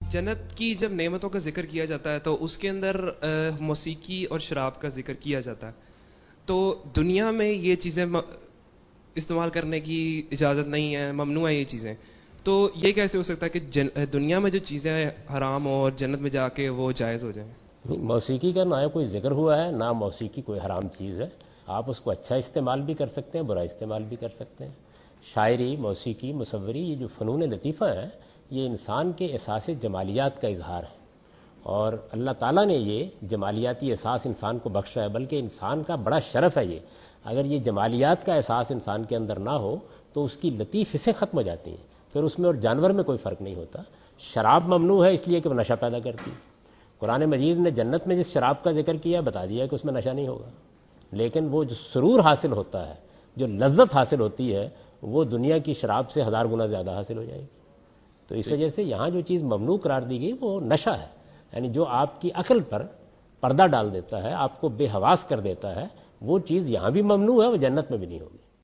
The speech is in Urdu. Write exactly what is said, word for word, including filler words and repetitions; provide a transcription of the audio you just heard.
جنت کی جب نعمتوں کا ذکر کیا جاتا ہے تو اس کے اندر موسیقی اور شراب کا ذکر کیا جاتا ہے. تو دنیا میں یہ چیزیں استعمال کرنے کی اجازت نہیں ہے, ممنوع ہے یہ چیزیں. تو یہ کیسے ہو سکتا ہے کہ جن دنیا میں جو چیزیں حرام ہوں اور جنت میں جا کے وہ جائز ہو جائیں؟ موسیقی کا نہ کوئی ذکر ہوا ہے, نہ موسیقی کوئی حرام چیز ہے. آپ اس کو اچھا استعمال بھی کر سکتے ہیں, برا استعمال بھی کر سکتے ہیں. شاعری, موسیقی, مصوری, یہ جو فنون لطیفہ ہیں یہ انسان کے احساس جمالیات کا اظہار ہے, اور اللہ تعالیٰ نے یہ جمالیاتی احساس انسان کو بخشا ہے. بلکہ انسان کا بڑا شرف ہے یہ. اگر یہ جمالیات کا احساس انسان کے اندر نہ ہو تو اس کی لطیف حصیں ختم ہو جاتی ہیں, پھر اس میں اور جانور میں کوئی فرق نہیں ہوتا. شراب ممنوع ہے اس لیے کہ وہ نشہ پیدا کرتی ہے. قرآن مجید نے جنت میں جس شراب کا ذکر کیا بتا دیا کہ اس میں نشہ نہیں ہوگا, لیکن وہ جو سرور حاصل ہوتا ہے, جو لذت حاصل ہوتی ہے, وہ دنیا کی شراب سے ہزار گنا زیادہ حاصل ہو جائے گی. تو اس وجہ سے یہاں جو چیز ممنوع قرار دی گئی وہ نشہ ہے, یعنی جو آپ کی عقل پر پردہ ڈال دیتا ہے, آپ کو بے حواس کر دیتا ہے, وہ چیز یہاں بھی ممنوع ہے, وہ جنت میں بھی نہیں ہوگی.